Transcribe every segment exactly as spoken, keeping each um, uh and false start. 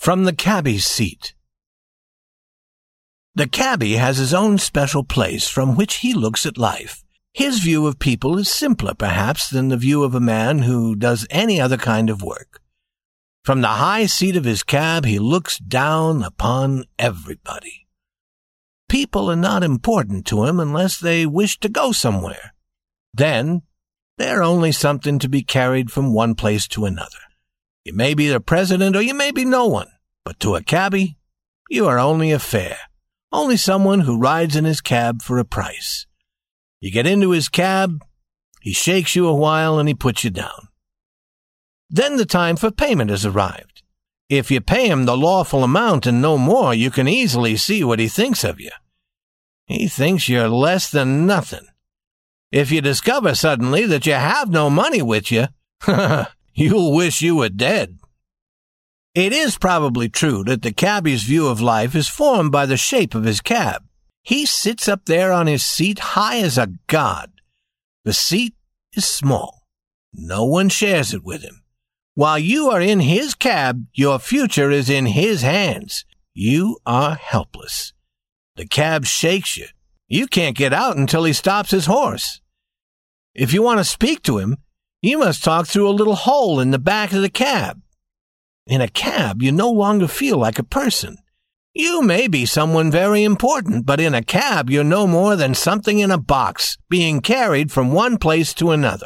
From the Cabbie's Seat. The cabbie has his own special place from which he looks at life. His view of people is simpler, perhaps, than the view of a man who does any other kind of work. From the high seat of his cab, he looks down upon everybody. People are not important to him unless they wish to go somewhere. Then, they're only something to be carried from one place to another. You may be the president or you may be no one, but to a cabbie, you are only a fare, only someone who rides in his cab for a price. You get into his cab, he shakes you a while and he puts you down. Then the time for payment has arrived. If you pay him the lawful amount and no more, you can easily see what he thinks of you. He thinks you're less than nothing. If you discover suddenly that you have no money with you, you'll wish you were dead. It is probably true that the cabbie's view of life is formed by the shape of his cab. He sits up there on his seat high as a god. The seat is small. No one shares it with him. While you are in his cab, your future is in his hands. You are helpless. The cab shakes you. You can't get out until he stops his horse. If you want to speak to him, you must talk through a little hole in the back of the cab. In a cab, you no longer feel like a person. You may be someone very important, but in a cab, you're no more than something in a box, being carried from one place to another.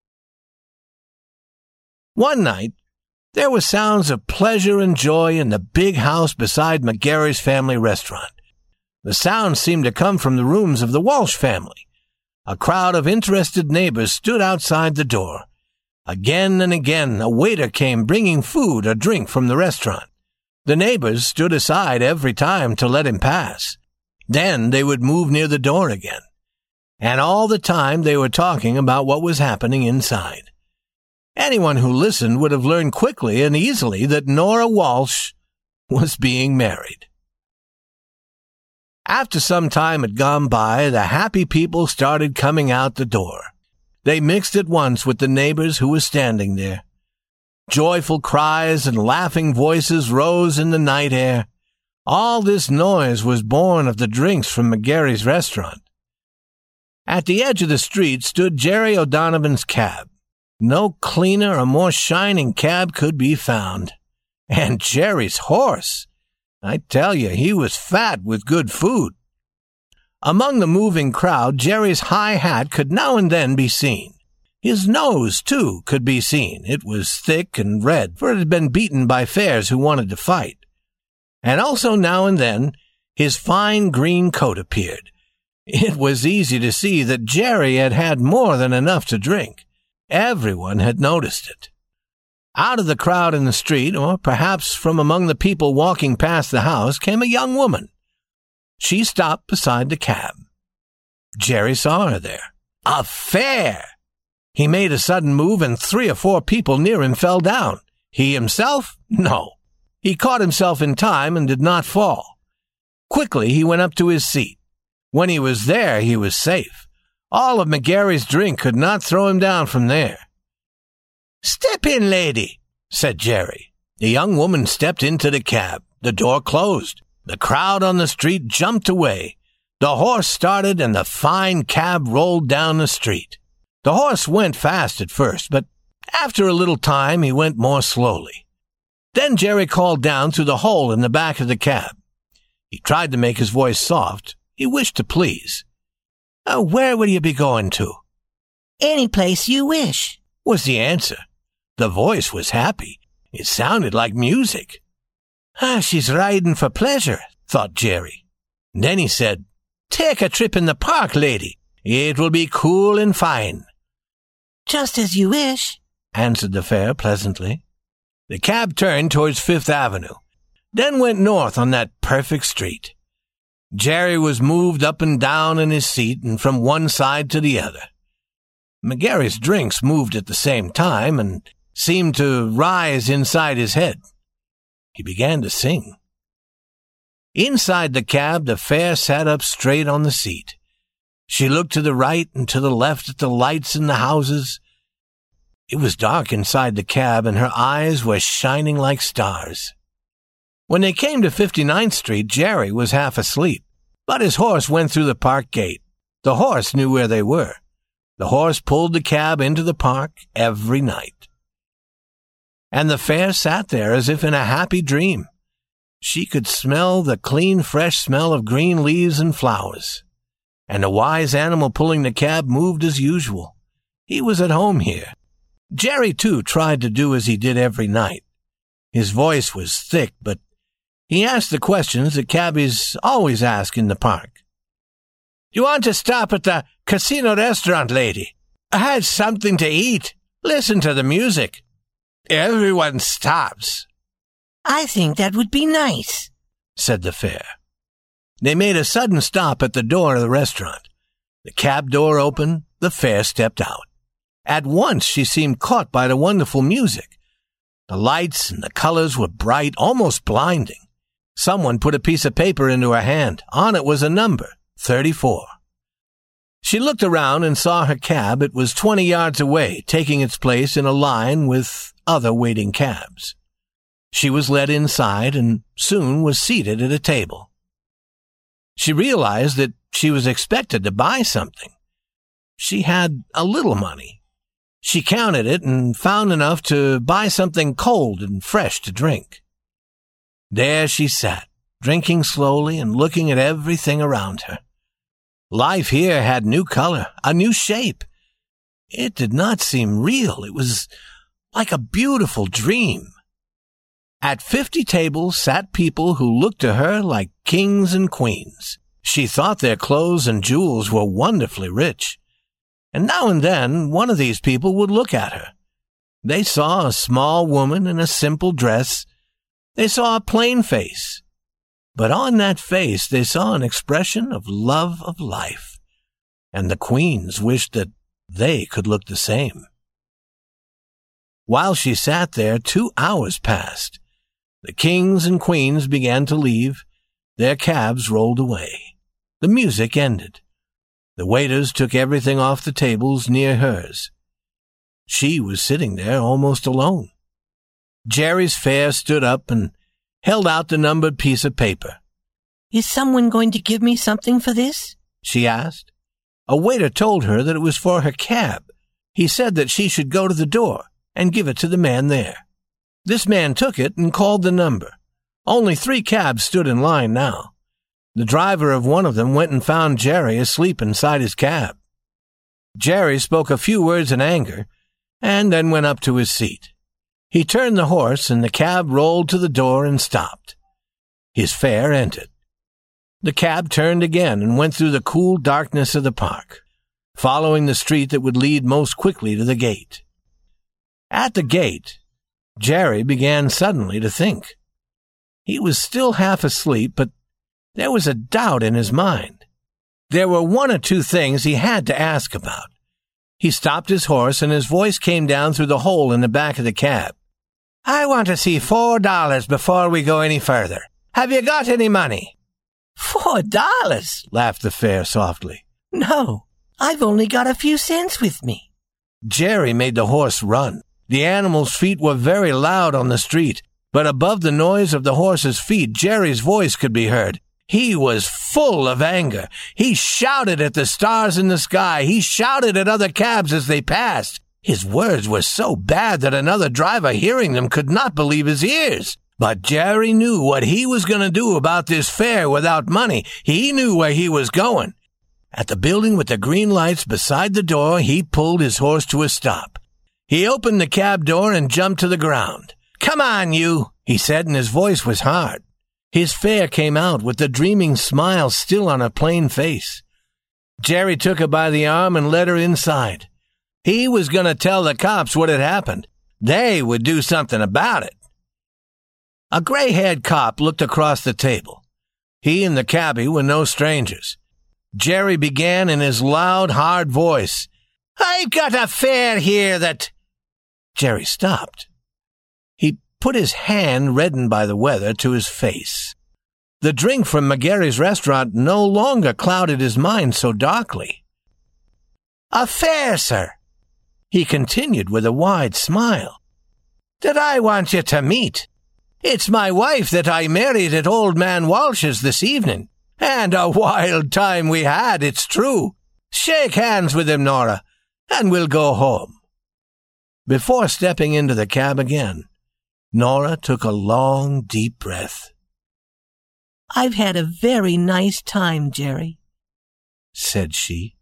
One night, there were sounds of pleasure and joy in the big house beside McGarry's family restaurant. The sounds seemed to come from the rooms of the Walsh family. A crowd of interested neighbors stood outside the door. Again and again, a waiter came bringing food or drink from the restaurant. The neighbors stood aside every time to let him pass. Then they would move near the door again. And all the time they were talking about what was happening inside. Anyone who listened would have learned quickly and easily that Nora Walsh was being married. After some time had gone by, the happy people started coming out the door. They mixed at once with the neighbors who were standing there. Joyful cries and laughing voices rose in the night air. All this noise was born of the drinks from McGarry's restaurant. At the edge of the street stood Jerry O'Donovan's cab. No cleaner or more shining cab could be found. And Jerry's horse! I tell you, he was fat with good food. Among the moving crowd, Jerry's high hat could now and then be seen. His nose, too, could be seen. It was thick and red, for it had been beaten by fares who wanted to fight. And also now and then, his fine green coat appeared. It was easy to see that Jerry had had more than enough to drink. Everyone had noticed it. Out of the crowd in the street, or perhaps from among the people walking past the house, came a young woman. She stopped beside the cab. Jerry saw her there. A fare! He made a sudden move, and three or four people near him fell down. He himself? No. He caught himself in time and did not fall. Quickly he went up to his seat. When he was there, he was safe. All of McGarry's drink could not throw him down from there. "Step in, lady," said Jerry. The young woman stepped into the cab. The door closed. The crowd on the street jumped away. The horse started, and the fine cab rolled down the street. The horse went fast at first, but after a little time he went more slowly. Then Jerry called down through the hole in the back of the cab. He tried to make his voice soft. He wished to please. Uh, where will you be going to?" "Any place you wish," was the answer. The voice was happy. It sounded like music. Ah, she's riding for pleasure, thought Jerry. And then he said, "Take a trip in the park, lady. It will be cool and fine." "Just as you wish," answered the fare pleasantly. The cab turned towards Fifth Avenue, then went north on that perfect street. Jerry was moved up and down in his seat and from one side to the other. McGarry's drinks moved at the same time and seemed to rise inside his head. He began to sing. Inside the cab, the fare sat up straight on the seat. She looked to the right and to the left at the lights in the houses. It was dark inside the cab, and her eyes were shining like stars. When they came to fifty-ninth Street, Jerry was half asleep, but his horse went through the park gate. The horse knew where they were. The horse pulled the cab into the park every night. And the fair sat there as if in a happy dream. She could smell the clean, fresh smell of green leaves and flowers. And the wise animal pulling the cab moved as usual. He was at home here. Jerry, too, tried to do as he did every night. His voice was thick, but he asked the questions that cabbies always ask in the park. "Do you want to stop at the casino restaurant, lady? I had something to eat. Listen to the music." Everyone stops. I think that would be nice, said the fare. They made a sudden stop at the door of the restaurant. The cab door opened. The fare stepped out. At once she seemed caught by the wonderful music. The lights and the colors were bright, almost blinding. Someone put a piece of paper into her hand. On it was a number, thirty-four. She looked around and saw her cab. It was twenty yards away, taking its place in a line with other waiting cabs. She was led inside and soon was seated at a table. She realized that she was expected to buy something. She had a little money. She counted it and found enough to buy something cold and fresh to drink. There she sat, drinking slowly and looking at everything around her. Life here had new color, a new shape. It did not seem real. It was like a beautiful dream. At fifty tables sat people who looked to her like kings and queens. She thought their clothes and jewels were wonderfully rich. And now and then one of these people would look at her. They saw a small woman in a simple dress. They saw a plain face. But on that face they saw an expression of love of life. And the queens wished that they could look the same. While she sat there, two hours passed. The kings and queens began to leave. Their cabs rolled away. The music ended. The waiters took everything off the tables near hers. She was sitting there almost alone. Jerry's fare stood up and held out the numbered piece of paper. Is someone going to give me something for this? She asked. A waiter told her that it was for her cab. He said that she should go to the door and give it to the man there. This man took it and called the number. Only three cabs stood in line now. The driver of one of them went and found Jerry asleep inside his cab. Jerry spoke a few words in anger and then went up to his seat. He turned the horse and the cab rolled to the door and stopped. His fare entered. The cab turned again and went through the cool darkness of the park, following the street that would lead most quickly to the gate. At the gate, Jerry began suddenly to think. He was still half asleep, but there was a doubt in his mind. There were one or two things he had to ask about. He stopped his horse, and his voice came down through the hole in the back of the cab. I want to see four dollars before we go any further. Have you got any money? Four dollars? Laughed the fare softly. No, I've only got a few cents with me. Jerry made the horse run. The animal's feet were very loud on the street, but above the noise of the horse's feet, Jerry's voice could be heard. He was full of anger. He shouted at the stars in the sky. He shouted at other cabs as they passed. His words were so bad that another driver hearing them could not believe his ears. But Jerry knew what he was going to do about this fare without money. He knew where he was going. At the building with the green lights beside the door, he pulled his horse to a stop. He opened the cab door and jumped to the ground. Come on, you, he said, and his voice was hard. His fare came out with the dreaming smile still on her plain face. Jerry took her by the arm and led her inside. He was going to tell the cops what had happened. They would do something about it. A gray-haired cop looked across the table. He and the cabbie were no strangers. Jerry began in his loud, hard voice. I got a fare here that... Jerry stopped. He put his hand, reddened by the weather, to his face. The drink from McGarry's restaurant no longer clouded his mind so darkly. A fare, sir, he continued with a wide smile, that I want you to meet. It's my wife that I married at Old Man Walsh's this evening. And a wild time we had, it's true. Shake hands with him, Nora, and we'll go home." Before stepping into the cab again, Nora took a long, deep breath. "I've had a very nice time, Jerry," said she.